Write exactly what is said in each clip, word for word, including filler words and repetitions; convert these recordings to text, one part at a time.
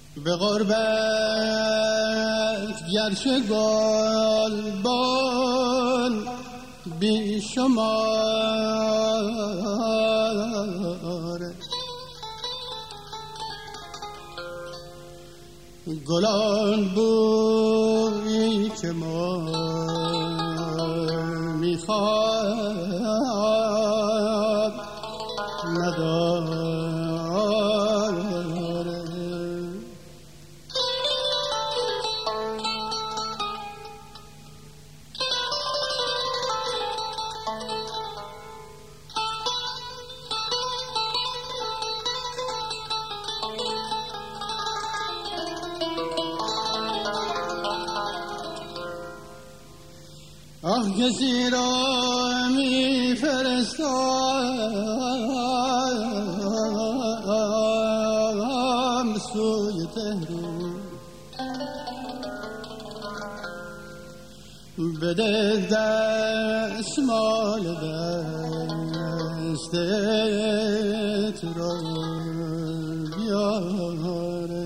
به غربت گرچه گلبن بی شمار، گلان بویی که ما میخواد نداره. آه کسی را می فرستم سوی تهران، بده دستمال دستت را بیاره.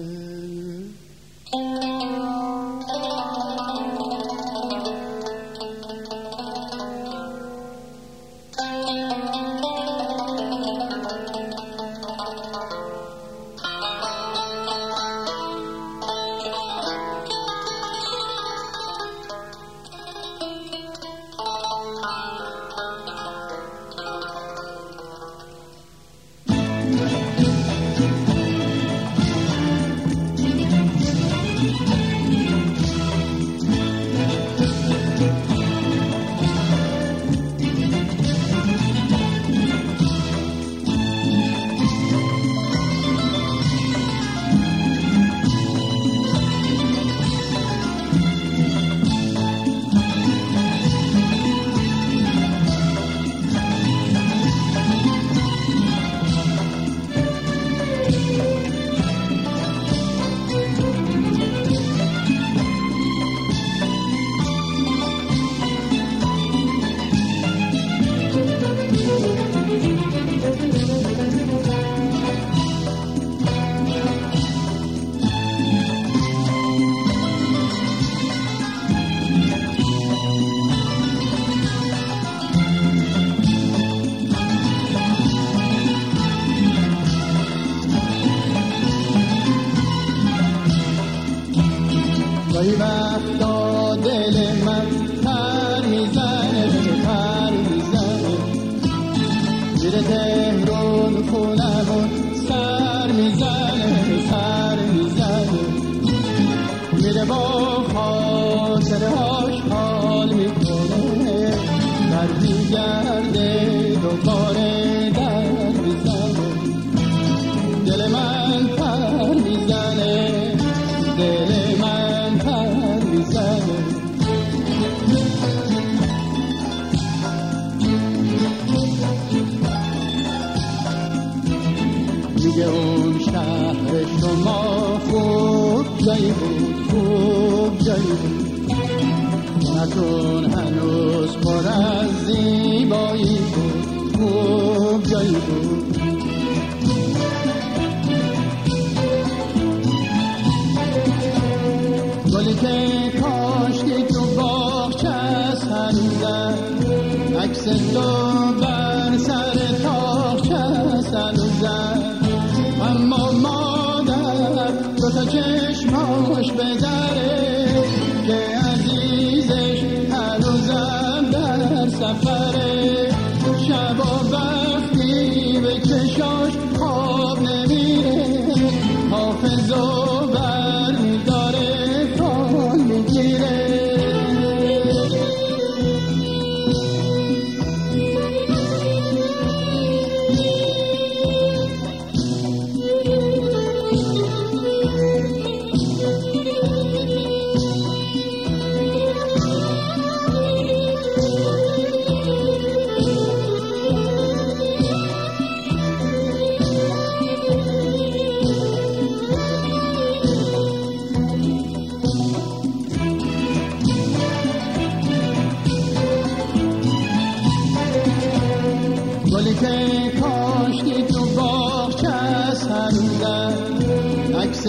گاهی وقتا دل من پر میزنه پر میزنه، زیر تهران خونمون سر میزنه سر میزنه، میره با خاطرهاش حال میکنه، در میگرده دوباره در میزنه، دل من پر میزنه دل من پر میزنه. میگه اون شهر شما خوب جایی بود خوب جایی بود، خونتون هنوز پر از زیبایی بود خوب جایی بود. گلی که کاشتی تو باغچه است هنوزم، عکس تو بر سر تاقچه است هنوزم، اما مادر دو تا چشماش به دره که عزیزش هنوزم در سفره، شبا وقتی به چشاش خواب نمیره، حافظو بر میداره کن میگیره.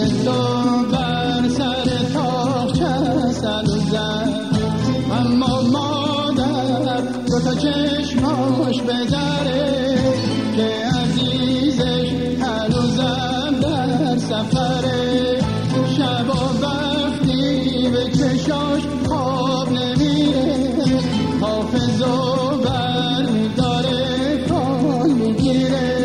تو بر سر تاقچه سلو زد، اما مادر دو تا چشماش بدره که عزیزش هنوزم در سفره. شبا وقتی به چشاش خواب نمیره، حافظو بر میداره کال میگیره.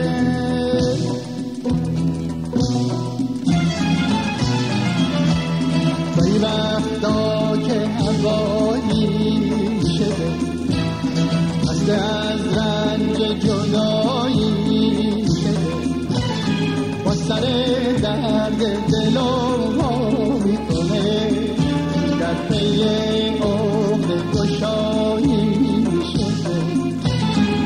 بایی وقتا که هوایی شده، خسته از رنج جدایی شده، با سر درد دل و میکنه در پی عقد گشایی